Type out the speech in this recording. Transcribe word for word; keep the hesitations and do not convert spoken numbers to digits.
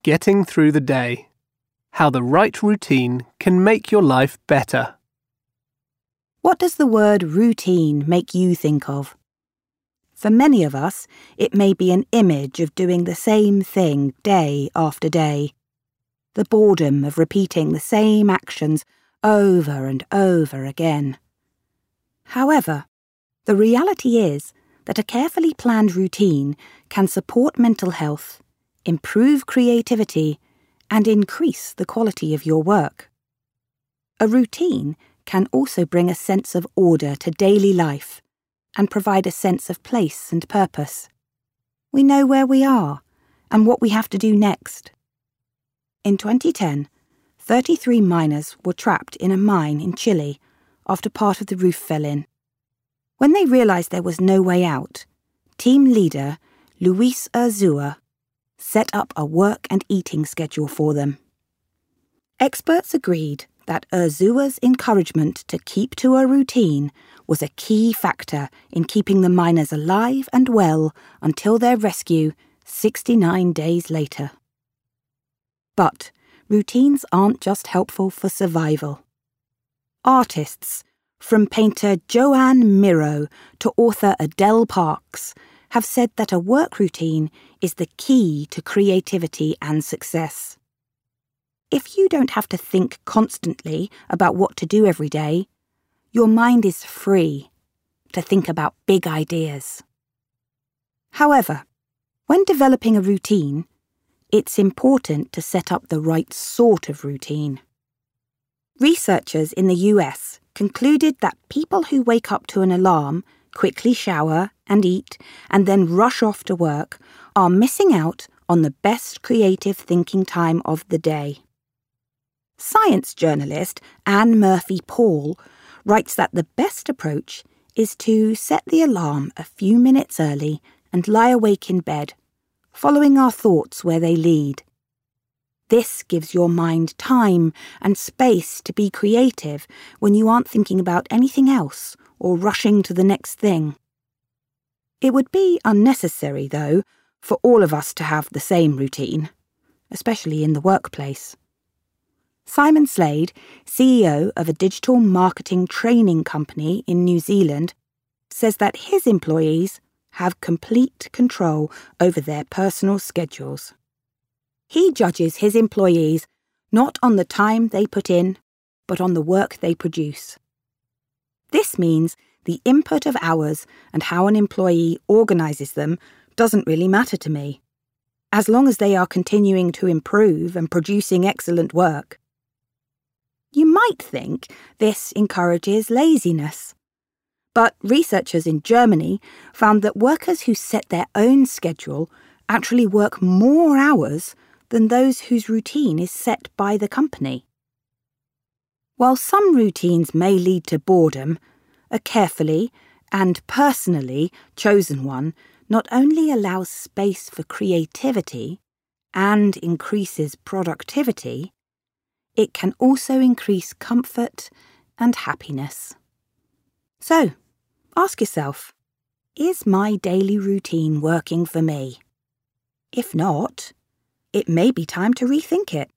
Getting through the day. How the right routine can make your life better. What does the word routine make you think of? For many of us, it may be an image of doing the same thing day after day. The boredom of repeating the same actions over and over again. However, the reality is that a carefully planned routine can support mental health, improve creativity, and increase the quality of your work. A routine can also bring a sense of order to daily life and provide a sense of place and purpose. We know where we are and what we have to do next. In twenty ten, thirty-three miners were trapped in a mine in Chile after part of the roof fell in. When they realized there was no way out, team leader Luis Urzúa set up a work and eating schedule for them. Experts agreed that Urzúa's encouragement to keep to a routine was a key factor in keeping the miners alive and well until their rescue sixty-nine days later. But routines aren't just helpful for survival. Artists, from painter Joan Miro to author Adele Parks, have said that a work routine is the key to creativity and success. If you don't have to think constantly about what to do every day, your mind is free to think about big ideas. However, when developing a routine, it's important to set up the right sort of routine. Researchers in the U S concluded that people who wake up to an alarm, quickly shower and eat, and then rush off to work are missing out on the best creative thinking time of the day. Science journalist Anne Murphy-Paul writes that the best approach is to set the alarm a few minutes early and lie awake in bed, following our thoughts where they lead. This gives your mind time and space to be creative when you aren't thinking about anything else or rushing to the next thing. It would be unnecessary, though, for all of us to have the same routine, especially in the workplace. Simon Slade, C E O of a digital marketing training company in New Zealand, says that his employees have complete control over their personal schedules. He judges his employees not on the time they put in, but on the work they produce. This means the input of hours and how an employee organises them doesn't really matter to me, as long as they are continuing to improve and producing excellent work. You might think this encourages laziness, but researchers in Germany found that workers who set their own schedule actually work more hours than those whose routine is set by the company. While some routines may lead to boredom, a carefully and personally chosen one not only allows space for creativity and increases productivity, it can also increase comfort and happiness. So, ask yourself, is my daily routine working for me? If not, it may be time to rethink it.